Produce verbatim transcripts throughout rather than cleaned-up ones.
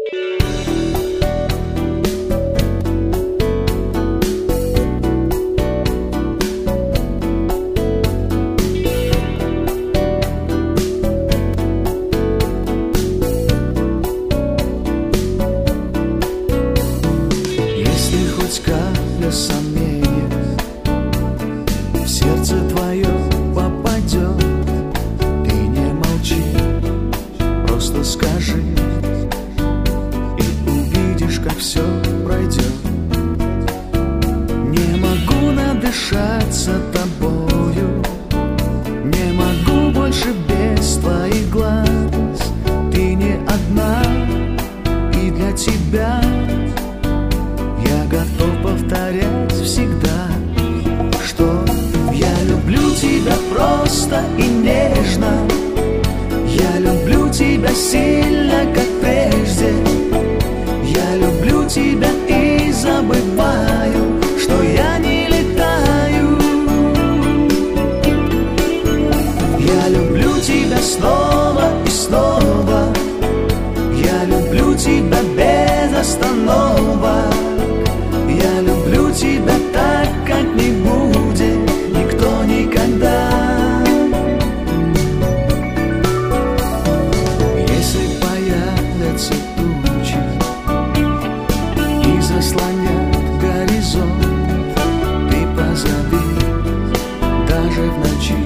Сомнения в сердце твое попадет, ты не молчи, просто скажи, и увидишь, как все пройдет. Не могу надышаться тобою, не могу больше без твоих глаз. Ты не одна, и для тебя я готов повторять всегда, что я люблю тебя просто и нежно. Я люблю тебя сильно, как прежде. Я люблю тебя и забываю, что я не летаю. Я люблю тебя снова и снова. Я люблю тебя без остановок. Я люблю тебя так, как не будет никто никогда. Если появятся тучи и заслонят горизонт, ты позови, даже в ночи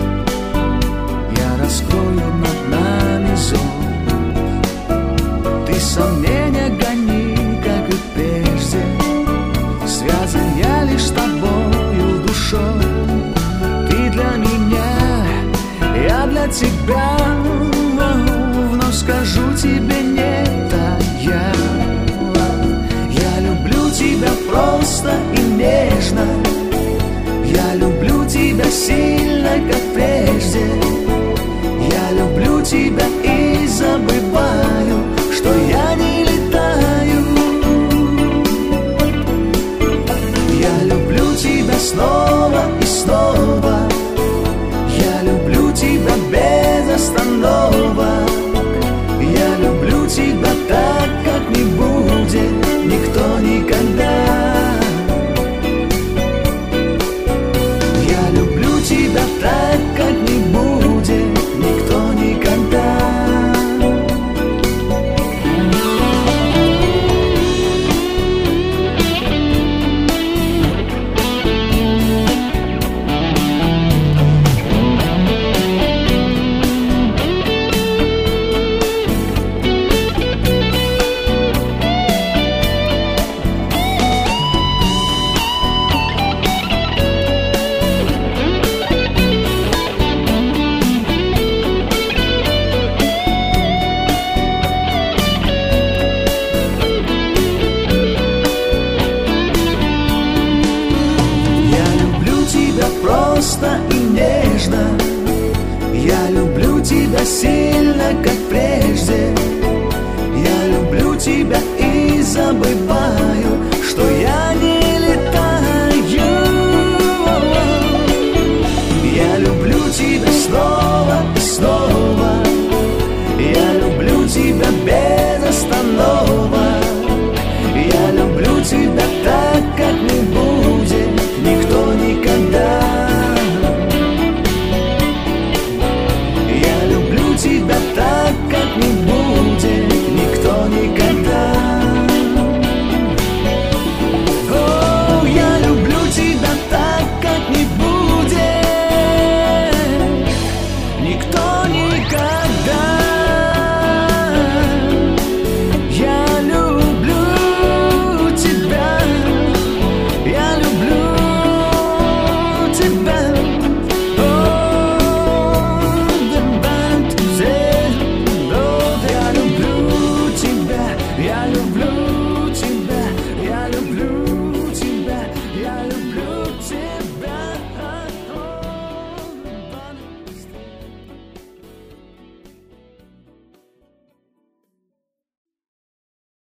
я раскрою над нами зонт. Ты сомнения гони, как и прежде. Связан я лишь с тобою душой. Ты для меня, я для тебя. Вновь скажу тебе нет, а я Я люблю тебя просто и нежно. Я люблю тебя сильно, как прежде. Я люблю тебя и забываю, что я не летаю. Я люблю тебя снова и снова. Я люблю тебя без остановок. Я люблю тебя так, как не будет никто никогда. Я люблю тебя так, как не будет никто никогда. Просто и нежно. Я люблю тебя сильно, как прежде. Я люблю тебя и забываю, что я не летаю. Я люблю тебя снова и снова. Я люблю тебя без остановок. Я люблю тебя так, как не будет никто никогда. Я люблю тебя так, как не будет никто никогда. О, я люблю тебя так, как не будет никто